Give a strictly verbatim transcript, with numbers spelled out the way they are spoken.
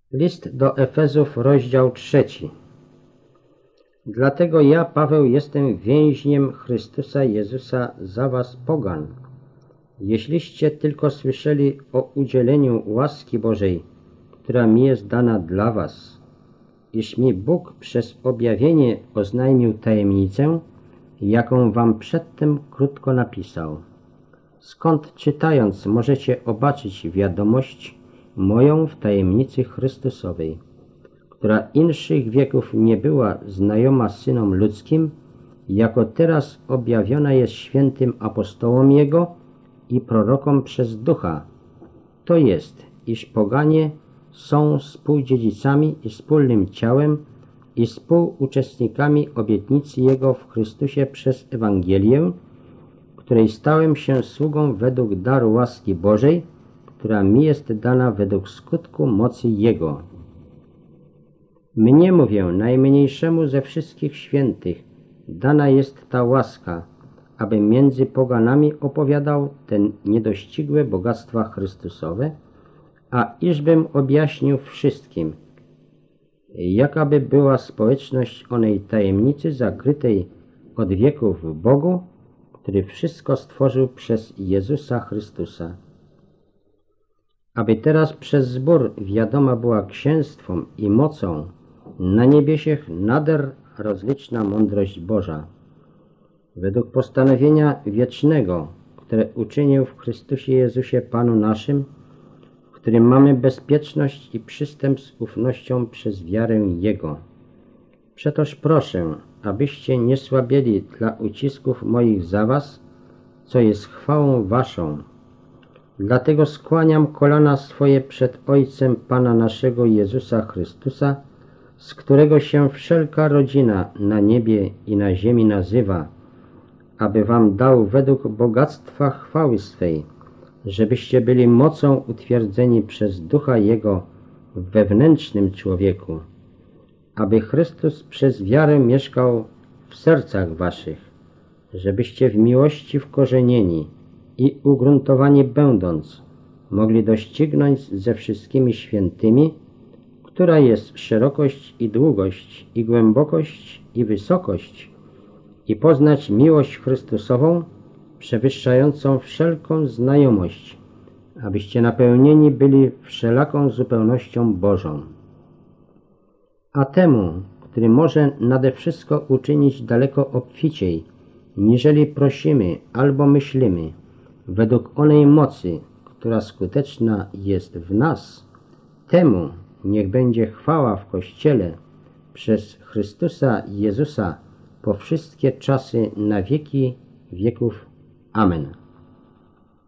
List do Efezów, rozdział trzeci. Dlatego ja, Paweł, jestem więźniem Chrystusa Jezusa za was pogan. Jeśliście tylko słyszeli o udzieleniu łaski Bożej, która mi jest dana dla was, iż mi Bóg przez objawienie oznajmił tajemnicę, jaką wam przedtem krótko napisał. Skąd czytając możecie obaczyć wiadomość moją w tajemnicy Chrystusowej, która inszych wieków nie była znajoma synom ludzkim, jako teraz objawiona jest świętym apostołom Jego i prorokom przez Ducha. To jest, iż poganie są współdziedzicami i wspólnym ciałem i współuczestnikami obietnicy Jego w Chrystusie przez Ewangelię, której stałem się sługą według daru łaski Bożej, która mi jest dana według skutku mocy Jego. Mnie, mówię, najmniejszemu ze wszystkich świętych, dana jest ta łaska, aby między poganami opowiadał te niedościgłe bogactwa Chrystusowe, a iżbym objaśnił wszystkim, jakaby była społeczność onej tajemnicy zakrytej od wieków w Bogu, który wszystko stworzył przez Jezusa Chrystusa. Aby teraz przez zbór wiadoma była księstwom i mocą na niebiesiech nader rozliczna mądrość Boża, według postanowienia wiecznego, które uczynił w Chrystusie Jezusie Panu naszym, w którym mamy bezpieczność i przystęp z ufnością przez wiarę Jego. Przetoż proszę, abyście nie słabieli dla ucisków moich za was, co jest chwałą waszą. Dlatego skłaniam kolana swoje przed Ojcem Pana naszego Jezusa Chrystusa, z którego się wszelka rodzina na niebie i na ziemi nazywa, aby wam dał według bogactwa chwały swej, żebyście byli mocą utwierdzeni przez Ducha Jego w wewnętrznym człowieku, aby Chrystus przez wiarę mieszkał w sercach waszych, żebyście w miłości wkorzenieni i ugruntowani będąc, mogli doścignąć ze wszystkimi świętymi, która jest szerokość i długość, i głębokość, i wysokość, i poznać miłość Chrystusową, przewyższającą wszelką znajomość, abyście napełnieni byli wszelaką zupełnością Bożą. A temu, który może nade wszystko uczynić daleko obficiej, niżeli prosimy albo myślimy, według onej mocy, która skuteczna jest w nas, temu niech będzie chwała w Kościele przez Chrystusa Jezusa po wszystkie czasy na wieki wieków. Amen.